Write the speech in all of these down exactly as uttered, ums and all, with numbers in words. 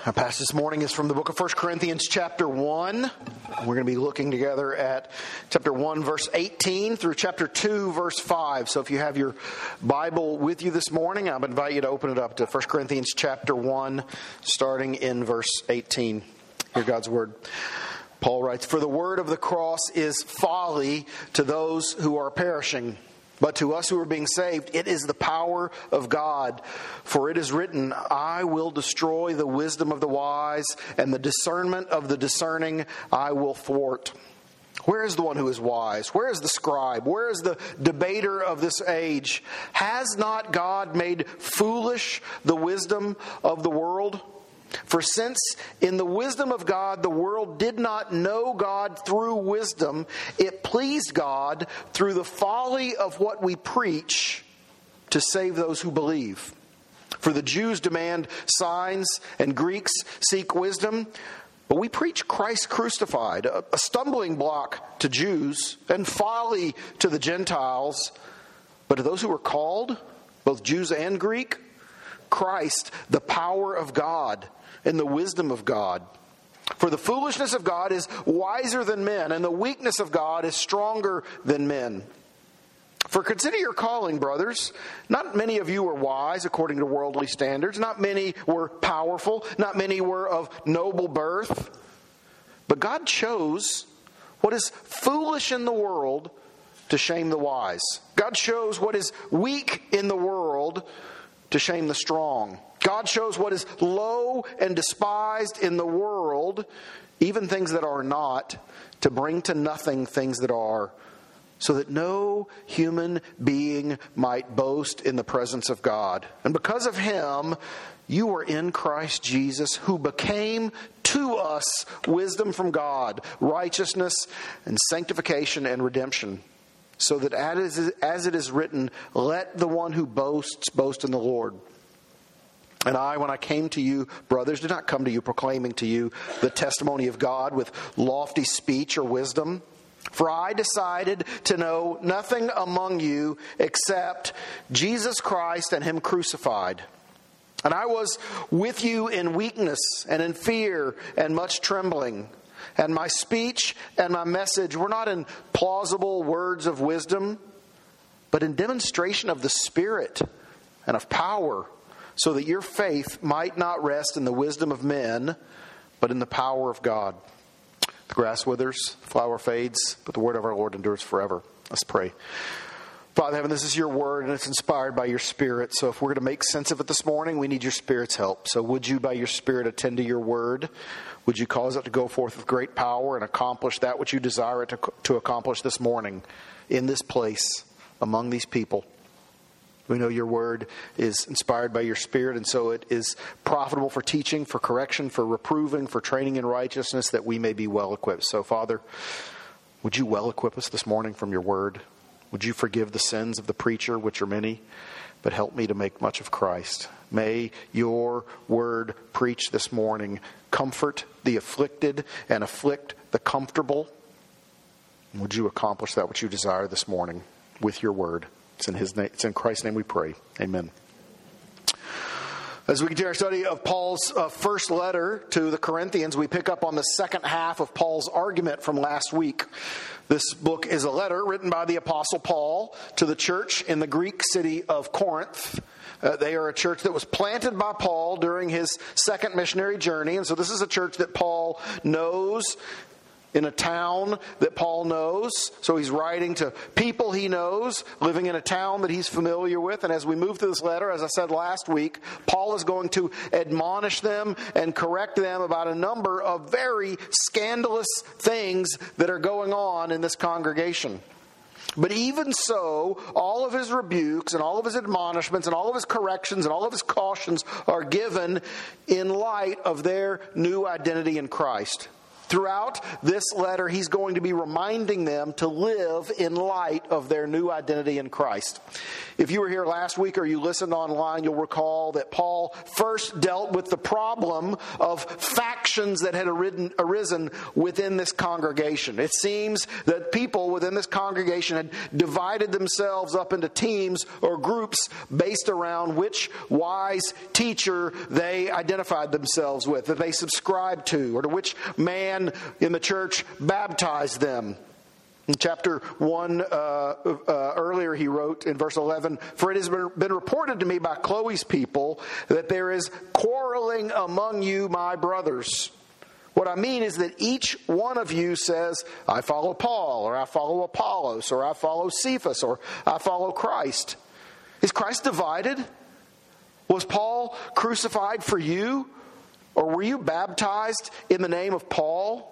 Our passage this morning is from the book of First Corinthians chapter one. We're going to be looking together at chapter one, verse eighteen through chapter two, verse five. So if you have your Bible with you this morning, I would invite you to open it up to First Corinthians chapter one, starting in verse eighteen. Hear God's word. Paul writes, "For the word of the cross is folly to those who are perishing. But to us who are being saved, it is the power of God. For it is written, I will destroy the wisdom of the wise, and the discernment of the discerning I will thwart. Where is the one who is wise? Where is the scribe? Where is the debater of this age? Has not God made foolish the wisdom of the world? For since in the wisdom of God the world did not know God through wisdom, it pleased God through the folly of what we preach to save those who believe. For the Jews demand signs and Greeks seek wisdom, but we preach Christ crucified, a stumbling block to Jews and folly to the Gentiles. But to those who are called, both Jews and Greek, Christ, the power of God and the wisdom of God. For the foolishness of God is wiser than men, and the weakness of God is stronger than men. For consider your calling, brothers. Not many of you were wise according to worldly standards. Not many were powerful. Not many were of noble birth. But God chose what is foolish in the world to shame the wise. God chose what is weak in the world to shame the strong. God shows what is low and despised in the world, even things that are not, to bring to nothing things that are, so that no human being might boast in the presence of God. And because of him, you are in Christ Jesus, who became to us wisdom from God, righteousness and sanctification and redemption. So that as it is written, let the one who boasts boast in the Lord. And I, when I came to you, brothers, did not come to you proclaiming to you the testimony of God with lofty speech or wisdom. For I decided to know nothing among you except Jesus Christ and him crucified. And I was with you in weakness and in fear and much trembling. And my speech and my message were not in plausible words of wisdom, but in demonstration of the Spirit and of power, so that your faith might not rest in the wisdom of men, but in the power of God. The grass withers, the flower fades, but the word of our Lord endures forever. Let's pray. Father in heaven, this is your word, and it's inspired by your Spirit. So if we're going to make sense of it this morning, we need your Spirit's help. So would you, by your Spirit, attend to your word? Would you cause it to go forth with great power and accomplish that which you desire it to, to accomplish this morning in this place among these people? We know your word is inspired by your Spirit, and so it is profitable for teaching, for correction, for reproving, for training in righteousness, that we may be well equipped. So, Father, would you well equip us this morning from your word? Would you forgive the sins of the preacher, which are many, but help me to make much of Christ? May your word preached this morning comfort the afflicted and afflict the comfortable. Would you accomplish that which you desire this morning with your word? It's in his name, it's in Christ's name we pray. Amen. As we continue our study of Paul's uh, first letter to the Corinthians, we pick up on the second half of Paul's argument from last week. This book is a letter written by the Apostle Paul to the church in the Greek city of Corinth. Uh, they are a church that was planted by Paul during his second missionary journey. And so this is a church that Paul knows, in a town that Paul knows. So he's writing to people he knows, living in a town that he's familiar with. And as we move through this letter, as I said last week, Paul is going to admonish them and correct them about a number of very scandalous things that are going on in this congregation. But even so, all of his rebukes and all of his admonishments and all of his corrections and all of his cautions are given in light of their new identity in Christ. Throughout this letter, he's going to be reminding them to live in light of their new identity in Christ. If you were here last week or you listened online, you'll recall that Paul first dealt with the problem of factions that had arisen within this congregation. It seems that people within this congregation had divided themselves up into teams or groups based around which wise teacher they identified themselves with, that they subscribed to, or to which man in the church baptized them. In chapter one, uh, uh, earlier he wrote in verse eleven, "For it has been reported to me by Chloe's people that there is quarreling among you, my brothers." What I mean is that each one of you says, "I follow Paul," or "I follow Apollos," or "I follow Cephas," or "I follow Christ." Is Christ divided? Was Paul crucified for you? Or were you baptized in the name of Paul?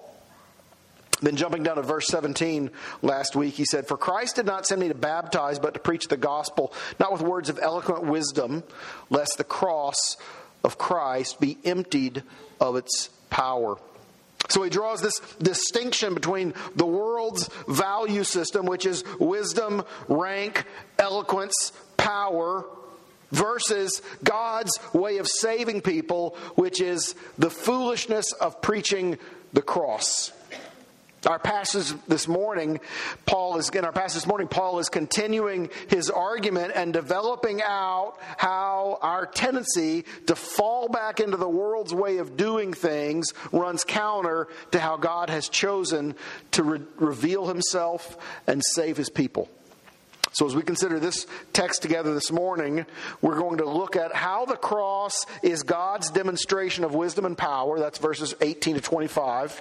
Then jumping down to verse seventeen last week, he said, "For Christ did not send me to baptize, but to preach the gospel, not with words of eloquent wisdom, lest the cross of Christ be emptied of its power." So he draws this distinction between the world's value system, which is wisdom, rank, eloquence, power, versus God's way of saving people, which is the foolishness of preaching the cross. Our passage this morning, Paul is in our passage this morning, Paul is continuing his argument and developing out how our tendency to fall back into the world's way of doing things runs counter to how God has chosen to re- reveal himself and save his people. So as we consider this text together this morning, we're going to look at how the cross is God's demonstration of wisdom and power. That's verses eighteen to twenty-five.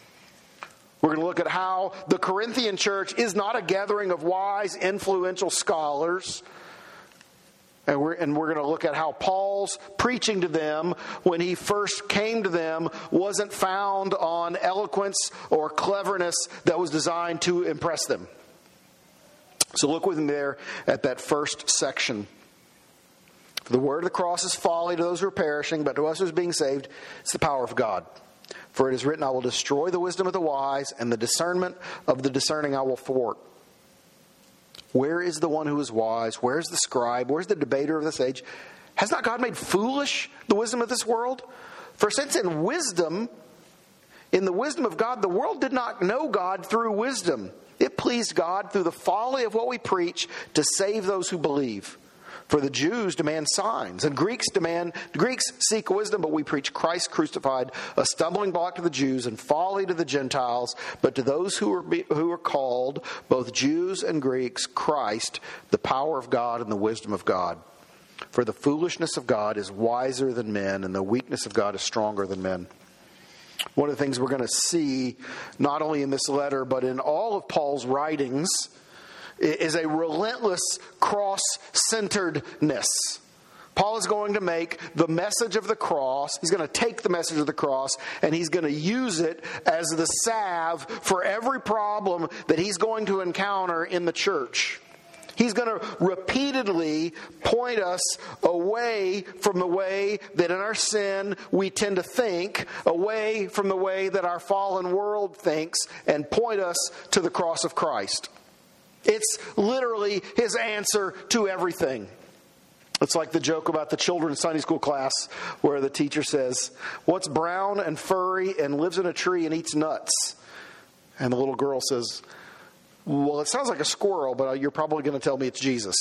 We're going to look at how the Corinthian church is not a gathering of wise, influential scholars. And we're, and we're going to look at how Paul's preaching to them when he first came to them wasn't found on eloquence or cleverness that was designed to impress them. So look with me there at that first section. "For the word of the cross is folly to those who are perishing, but to us who are being saved, it's the power of God. For it is written, I will destroy the wisdom of the wise, and the discernment of the discerning I will thwart. Where is the one who is wise? Where is the scribe? Where is the debater of this age? Has not God made foolish the wisdom of this world? For since in wisdom, in the wisdom of God, the world did not know God through wisdom, it pleased God through the folly of what we preach to save those who believe. For the Jews demand signs, and Greeks demand Greeks seek wisdom, but we preach Christ crucified, a stumbling block to the Jews and folly to the Gentiles. But to those who are who are called, both Jews and Greeks, Christ, the power of God and the wisdom of God. For the foolishness of God is wiser than men, and the weakness of God is stronger than men." One of the things we're going to see, not only in this letter, but in all of Paul's writings, is a relentless cross-centeredness. Paul is going to make the message of the cross, he's going to take the message of the cross, and he's going to use it as the salve for every problem that he's going to encounter in the church. He's going to repeatedly point us away from the way that in our sin we tend to think, away from the way that our fallen world thinks, and point us to the cross of Christ. It's literally his answer to everything. It's like the joke about the children's Sunday school class where the teacher says, "What's brown and furry and lives in a tree and eats nuts?" And the little girl says, "Well, it sounds like a squirrel, but you're probably going to tell me it's Jesus."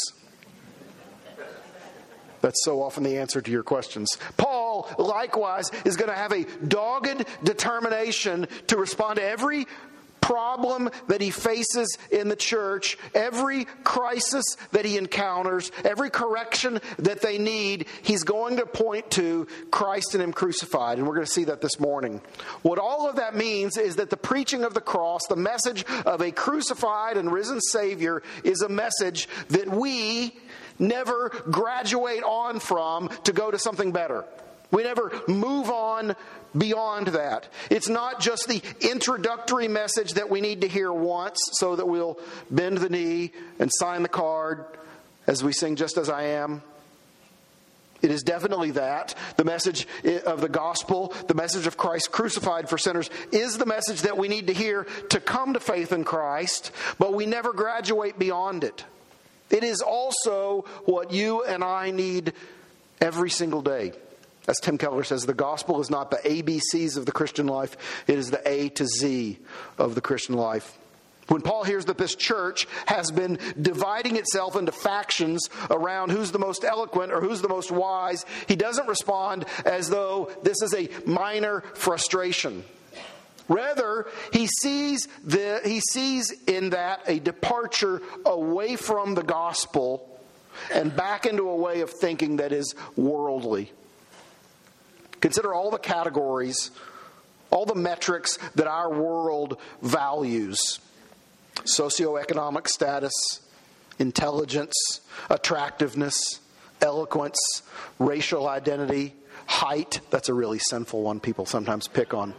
That's so often the answer to your questions. Paul, likewise, is going to have a dogged determination to respond to every problem that he faces in the church, every crisis that he encounters, every correction that they need, he's going to point to Christ and him crucified. And we're going to see that this morning. What all of that means is that the preaching of the cross, the message of a crucified and risen Savior, is a message that we never graduate on from to go to something better. We never move on beyond that. It's not just the introductory message that we need to hear once so that we'll bend the knee and sign the card as we sing Just As I Am. It is definitely that. The message of the gospel, the message of Christ crucified for sinners, is the message that we need to hear to come to faith in Christ, but we never graduate beyond it. It is also what you and I need every single day. As Tim Keller says, the gospel is not the A B Cs of the Christian life, it is the A to Z of the Christian life. When Paul hears that this church has been dividing itself into factions around who's the most eloquent or who's the most wise, he doesn't respond as though this is a minor frustration. Rather, he sees the he sees in that a departure away from the gospel and back into a way of thinking that is worldly. Consider all the categories, all the metrics that our world values. Socioeconomic status, intelligence, attractiveness, eloquence, racial identity, height. That's a really sinful one people sometimes pick on.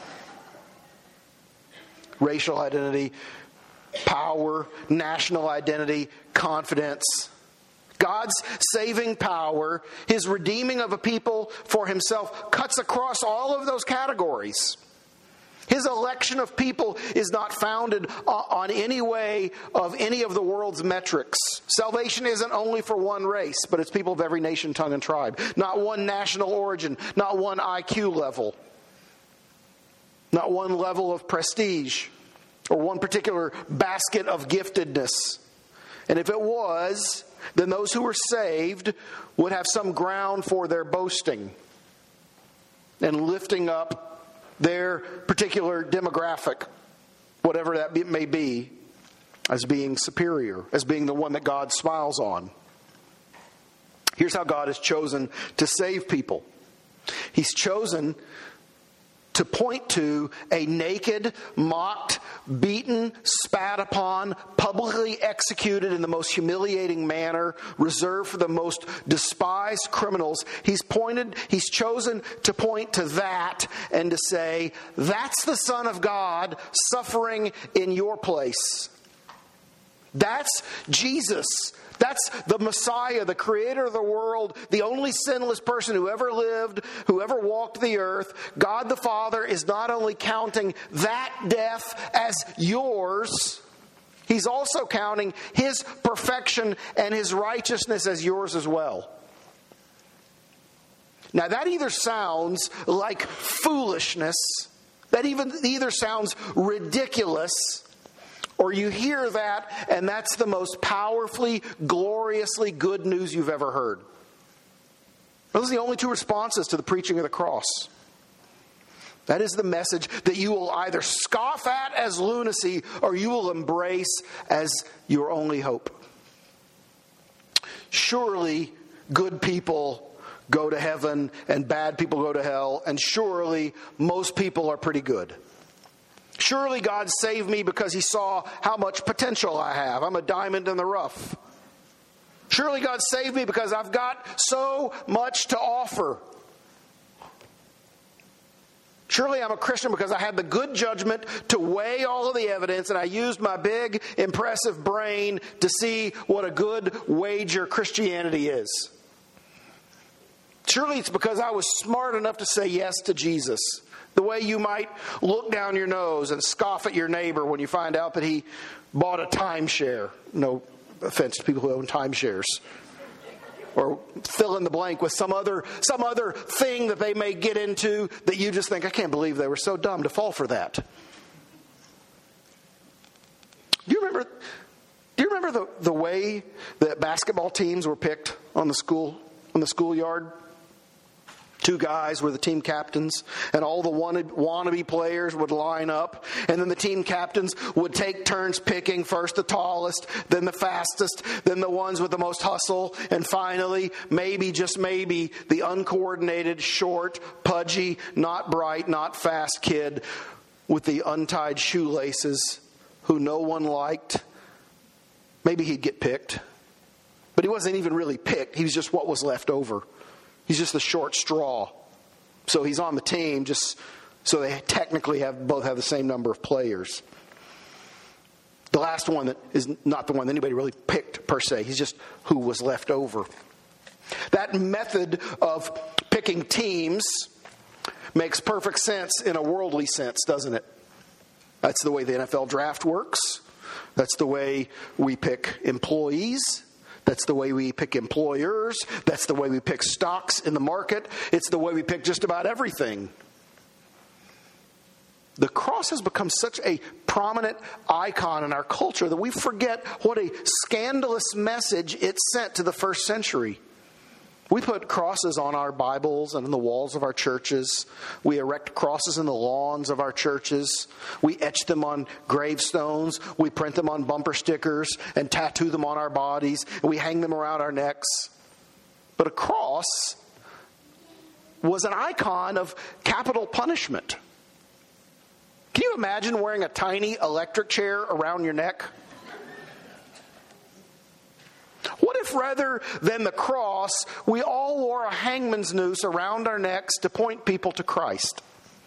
Racial identity, power, national identity, confidence. God's saving power, His redeeming of a people for Himself, cuts across all of those categories. His election of people is not founded on any way of any of the world's metrics. Salvation isn't only for one race, but it's people of every nation, tongue, and tribe. Not one national origin, not one I Q level, not one level of prestige, or one particular basket of giftedness. And if it was, then those who were saved would have some ground for their boasting and lifting up their particular demographic, whatever that may be, as being superior, as being the one that God smiles on. Here's how God has chosen to save people. He's chosen to point to a naked, mocked, beaten, spat upon, publicly executed in the most humiliating manner, reserved for the most despised criminals. He's pointed, he's chosen to point to that and to say, that's the Son of God suffering in your place. That's Jesus. That's the Messiah, the creator of the world, the only sinless person who ever lived, who ever walked the earth. God the Father is not only counting that death as yours, He's also counting His perfection and His righteousness as yours as well. Now that either sounds like foolishness, that even either sounds ridiculous, or you hear that, and that's the most powerfully, gloriously good news you've ever heard. Those are the only two responses to the preaching of the cross. That is the message that you will either scoff at as lunacy, or you will embrace as your only hope. Surely, good people go to heaven, and bad people go to hell, and surely, most people are pretty good. Surely God saved me because He saw how much potential I have. I'm a diamond in the rough. Surely God saved me because I've got so much to offer. Surely I'm a Christian because I had the good judgment to weigh all of the evidence, and I used my big, impressive brain to see what a good wager Christianity is. Surely it's because I was smart enough to say yes to Jesus. The way you might look down your nose and scoff at your neighbor when you find out that he bought a timeshare. No offense to people who own timeshares. Or fill in the blank with some other some other thing that they may get into that you just think, I can't believe they were so dumb to fall for that. Do you remember do you remember the, the way that basketball teams were picked on the school on the schoolyard? Two guys were the team captains, and all the wanted, wannabe players would line up, and then the team captains would take turns picking first the tallest, then the fastest, then the ones with the most hustle, and finally, maybe, just maybe, the uncoordinated, short, pudgy, not bright, not fast kid with the untied shoelaces who no one liked. Maybe he'd get picked, but he wasn't even really picked. He was just what was left over. He's just the short straw. So he's on the team just so they technically have both have the same number of players. The last one that is not the one that anybody really picked per se. He's just who was left over. That method of picking teams makes perfect sense in a worldly sense, doesn't it? That's the way the N F L draft works. That's the way we pick employees. That's the way we pick employers. That's the way we pick stocks in the market. It's the way we pick just about everything. The cross has become such a prominent icon in our culture that we forget what a scandalous message it sent to the first century. We put crosses on our Bibles and on the walls of our churches. We erect crosses in the lawns of our churches. We etch them on gravestones. We print them on bumper stickers and tattoo them on our bodies. And we hang them around our necks. But a cross was an icon of capital punishment. Can you imagine wearing a tiny electric chair around your neck? What if rather than the cross, we all wore a hangman's noose around our necks to point people to Christ?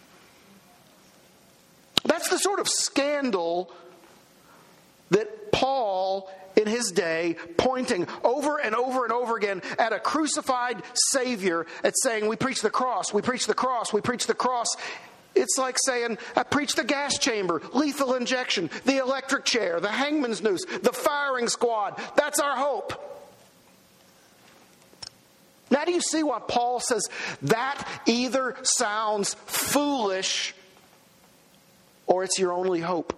That's the sort of scandal that Paul, in his day, pointing over and over and over again at a crucified Savior, at saying, we preach the cross, we preach the cross, we preach the cross. It's like saying, I preach the gas chamber, lethal injection, the electric chair, the hangman's noose, the firing squad. That's our hope. Now do you see why Paul says that either sounds foolish or it's your only hope?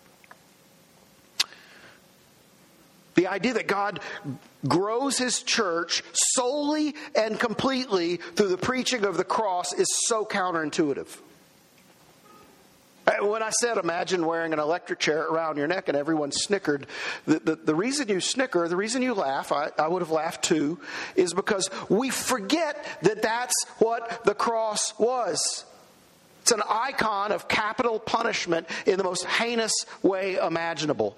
The idea that God grows His church solely and completely through the preaching of the cross is so counterintuitive. When I said, imagine wearing an electric chair around your neck and everyone snickered, the, the, the reason you snicker, the reason you laugh, I, I would have laughed too, is because we forget that that's what the cross was. It's an icon of capital punishment in the most heinous way imaginable.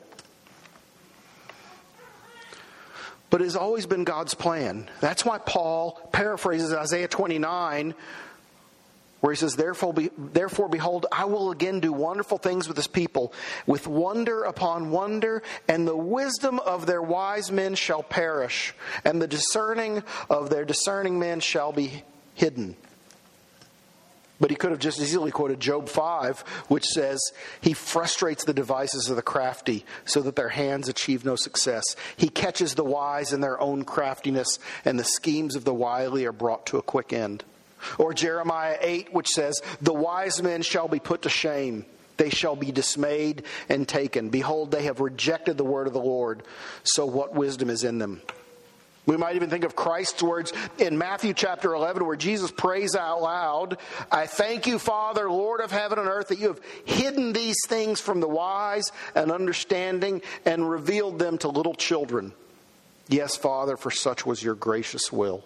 But it has always been God's plan. That's why Paul paraphrases Isaiah twenty-nine, where he says, Therefore, be, therefore, behold, I will again do wonderful things with this people, with wonder upon wonder, and the wisdom of their wise men shall perish, and the discerning of their discerning men shall be hidden. But he could have just easily quoted Job five, which says, He frustrates the devices of the crafty so that their hands achieve no success. He catches the wise in their own craftiness, and the schemes of the wily are brought to a quick end. Or Jeremiah eight, which says, The wise men shall be put to shame. They shall be dismayed and taken. Behold, they have rejected the word of the Lord. So what wisdom is in them? We might even think of Christ's words in Matthew chapter eleven, where Jesus prays out loud, I thank you, Father, Lord of heaven and earth, that you have hidden these things from the wise and understanding and revealed them to little children. Yes, Father, for such was your gracious will.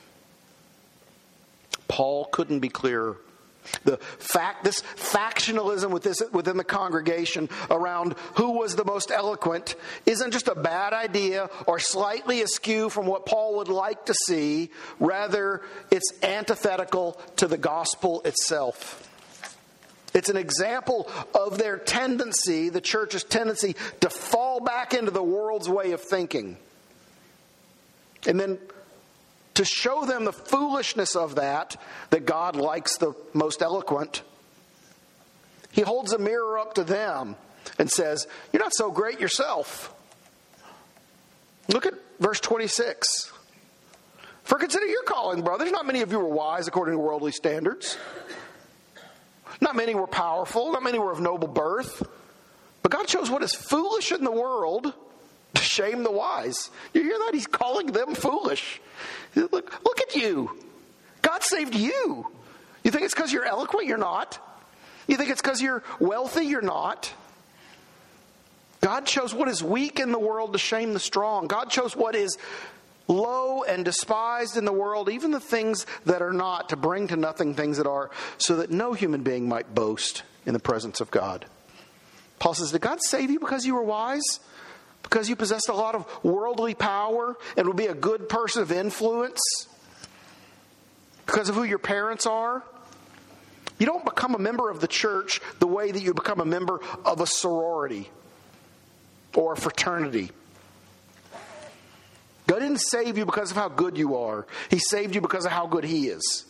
Paul couldn't be clearer. The fact, this factionalism with this, within the congregation around who was the most eloquent isn't just a bad idea or slightly askew from what Paul would like to see. Rather, it's antithetical to the gospel itself. It's an example of their tendency, the church's tendency, to fall back into the world's way of thinking. And then to show them the foolishness of that, that God likes the most eloquent, He holds a mirror up to them and says, you're not so great yourself. Look at verse twenty-six. For consider your calling, brothers. Not many of you were wise according to worldly standards. Not many were powerful. Not many were of noble birth. But God chose what is foolish in the world to shame the wise. You hear that? He's calling them foolish. Look, look at you. God saved you. You think it's because you're eloquent? You're not. You think it's because you're wealthy? You're not. God chose what is weak in the world to shame the strong. God chose what is low and despised in the world, even the things that are not, to bring to nothing things that are, so that no human being might boast in the presence of God. Paul says, did God save you because you were wise? Because you possessed a lot of worldly power and would be a good person of influence? Because of who your parents are? You don't become a member of the church the way that you become a member of a sorority or a fraternity. God didn't save you because of how good you are. He saved you because of how good He is.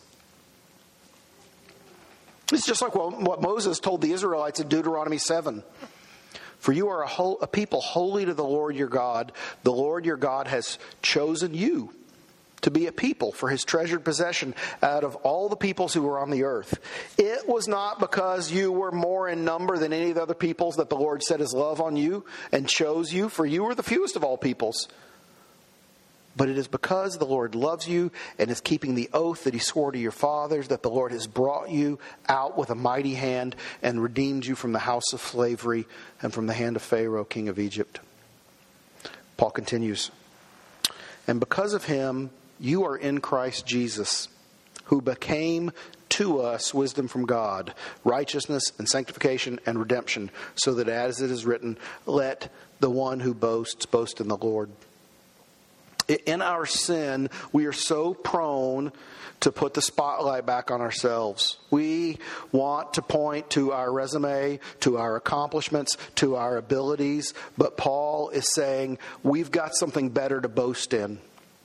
It's just like what Moses told the Israelites in Deuteronomy seven. For you are a, whole, a people holy to the Lord your God. The Lord your God has chosen you to be a people for His treasured possession out of all the peoples who were on the earth. It was not because you were more in number than any of the other peoples that the Lord set His love on you and chose you, for you were the fewest of all peoples. But it is because the Lord loves you and is keeping the oath that He swore to your fathers that the Lord has brought you out with a mighty hand and redeemed you from the house of slavery and from the hand of Pharaoh, king of Egypt. Paul continues, and because of Him, you are in Christ Jesus, who became to us wisdom from God, righteousness and sanctification and redemption, so that as it is written, let the one who boasts boast in the Lord. In our sin, we are so prone to put the spotlight back on ourselves. We want to point to our resume, to our accomplishments, to our abilities. But Paul is saying we've got something better to boast in.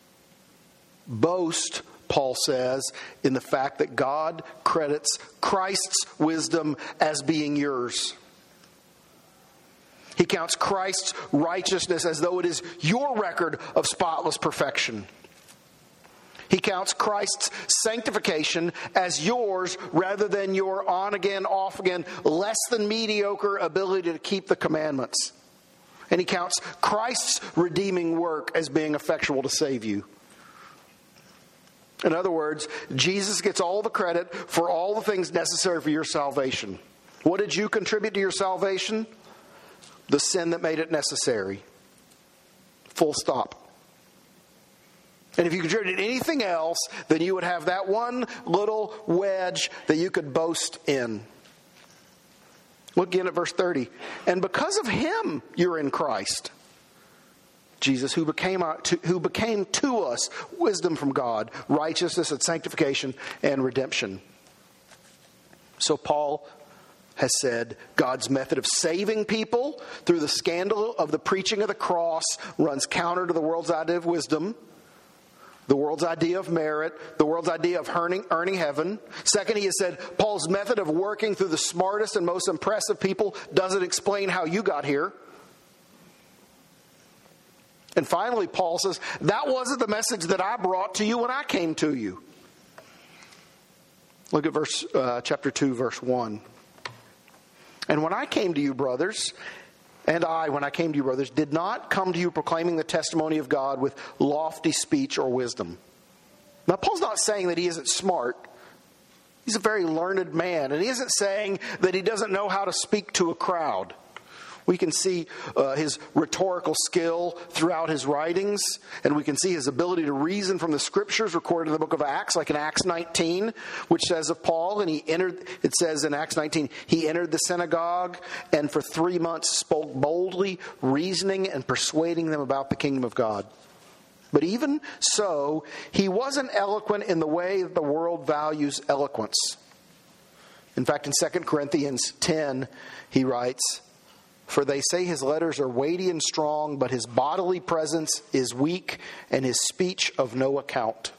Boast, Paul says, in the fact that God credits Christ's wisdom as being yours. He counts Christ's righteousness as though it is your record of spotless perfection. He counts Christ's sanctification as yours rather than your on-again, off-again, less than mediocre ability to keep the commandments. And he counts Christ's redeeming work as being effectual to save you. In other words, Jesus gets all the credit for all the things necessary for your salvation. What did you contribute to your salvation? The sin that made it necessary. Full stop. And if you contributed anything else, then you would have that one little wedge that you could boast in. Look again at verse thirty. And because of Him, you're in Christ. Jesus, who became, who became to us wisdom from God, righteousness and sanctification and redemption. So Paul has said God's method of saving people through the scandal of the preaching of the cross runs counter to the world's idea of wisdom, the world's idea of merit, the world's idea of earning, earning heaven. Second, he has said Paul's method of working through the smartest and most impressive people doesn't explain how you got here. And finally, Paul says, that wasn't the message that I brought to you when I came to you. Look at verse uh, chapter two, verse one. And when I came to you, brothers, and I, when I came to you, brothers, did not come to you proclaiming the testimony of God with lofty speech or wisdom. Now, Paul's not saying that he isn't smart. He's a very learned man. And he isn't saying that he doesn't know how to speak to a crowd. We can see uh, his rhetorical skill throughout his writings, and we can see his ability to reason from the scriptures recorded in the book of Acts, like in Acts nineteen, which says of Paul, and he entered, it says in Acts nineteen, he entered the synagogue and for three months spoke boldly, reasoning and persuading them about the kingdom of God. But even so, he wasn't eloquent in the way that the world values eloquence. In fact, in Second Corinthians ten, he writes, for they say his letters are weighty and strong, but his bodily presence is weak and his speech of no account.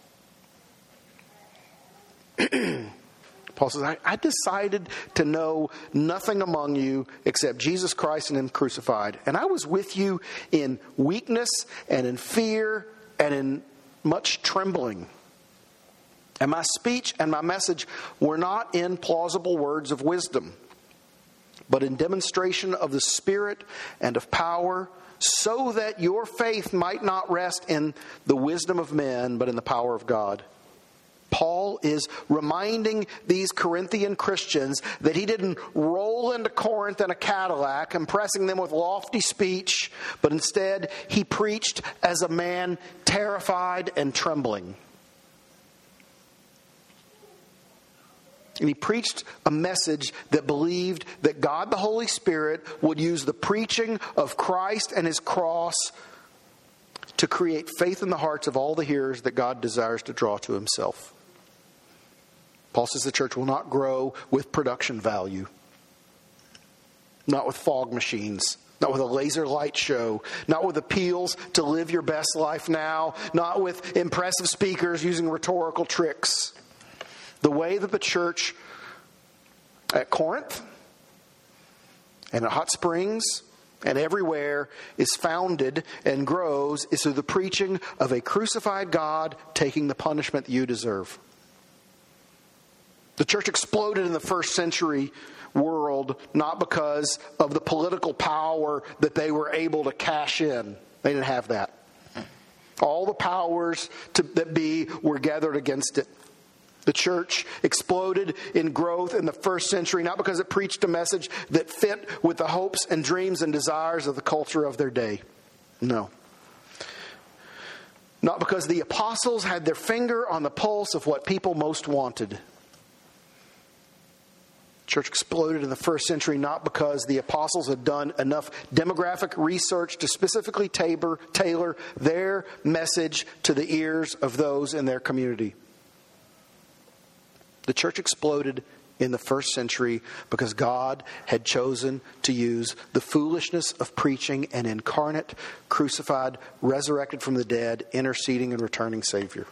Paul says, I, I decided to know nothing among you except Jesus Christ and Him crucified. And I was with you in weakness and in fear and in much trembling. And my speech and my message were not in plausible words of wisdom, but in demonstration of the Spirit and of power, so that your faith might not rest in the wisdom of men, but in the power of God. Paul is reminding these Corinthian Christians that he didn't roll into Corinth in a Cadillac, impressing them with lofty speech, but instead he preached as a man terrified and trembling. And he preached a message that believed that God the Holy Spirit would use the preaching of Christ and His cross to create faith in the hearts of all the hearers that God desires to draw to Himself. Paul says the church will not grow with production value, not with fog machines, Not with a laser light show, not with appeals to live your best life now, not with impressive speakers using rhetorical tricks. The way that the church at Corinth and at Hot Springs and everywhere is founded and grows is through the preaching of a crucified God taking the punishment that you deserve. The church exploded in the first century world not because of the political power that they were able to cash in. They didn't have that. All the powers to, that be were gathered against it. The church exploded in growth in the first century not because it preached a message that fit with the hopes and dreams and desires of the culture of their day. No. Not because the apostles had their finger on the pulse of what people most wanted. Church exploded in the first century not because the apostles had done enough demographic research to specifically tailor, tailor their message to the ears of those in their community. The church exploded in the first century because God had chosen to use the foolishness of preaching an incarnate, crucified, resurrected from the dead, interceding and returning Savior.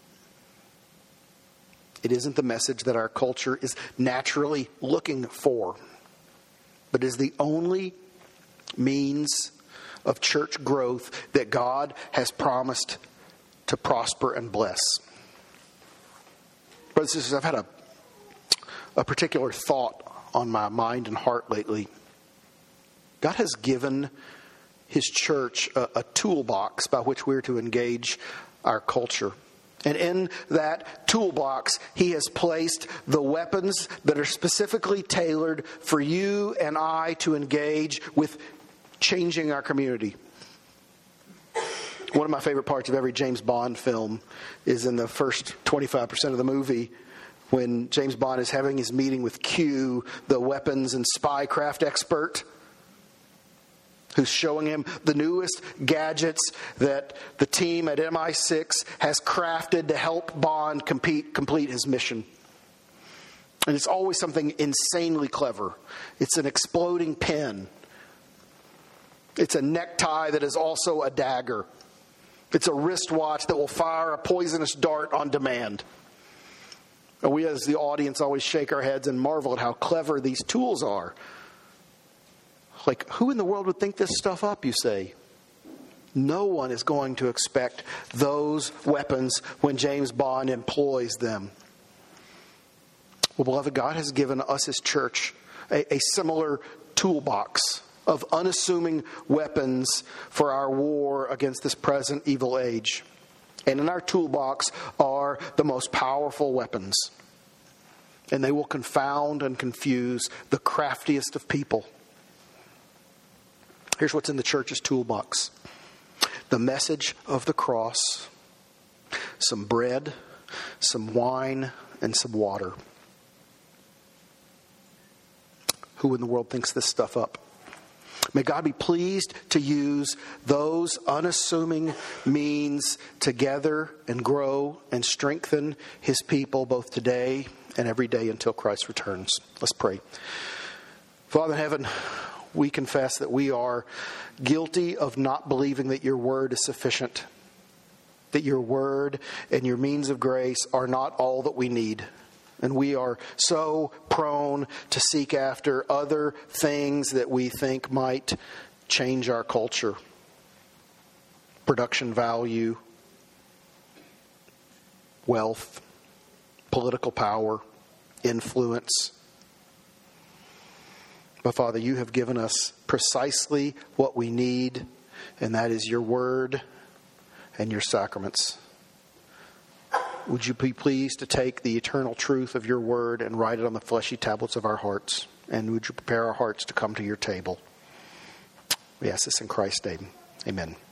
It isn't the message that our culture is naturally looking for, but is the only means of church growth that God has promised to prosper and bless. Brothers and sisters, I've had a, a particular thought on my mind and heart lately. God has given His church a, a toolbox by which we're to engage our culture. And in that toolbox, He has placed the weapons that are specifically tailored for you and I to engage with changing our community. One of my favorite parts of every James Bond film is in the first twenty-five percent of the movie when James Bond is having his meeting with Q, the weapons and spycraft expert, who's showing him the newest gadgets that the team at M I six has crafted to help Bond compete, complete his mission. And it's always something insanely clever. It's an exploding pen. It's a necktie that is also a dagger. It's a wristwatch that will fire a poisonous dart on demand. And we as the audience always shake our heads and marvel at how clever these tools are. Like, who in the world would think this stuff up, you say? No one is going to expect those weapons when James Bond employs them. Well, beloved, God has given us as church a, a similar toolbox of unassuming weapons for our war against this present evil age. And in our toolbox are the most powerful weapons. And they will confound and confuse the craftiest of people. Here's what's in the church's toolbox. The message of the cross, some bread, some wine, and some water. Who in the world thinks this stuff up? May God be pleased to use those unassuming means to gather and grow and strengthen His people both today and every day until Christ returns. Let's pray. Father in heaven, we confess that we are guilty of not believing that your word is sufficient, that your word and your means of grace are not all that we need. And we are so prone to seek after other things that we think might change our culture. Production value, wealth, political power, influence. But Father, you have given us precisely what we need, and that is your word and your sacraments. Would you be pleased to take the eternal truth of your word and write it on the fleshy tablets of our hearts? And would you prepare our hearts to come to your table? We ask this in Christ's name. Amen.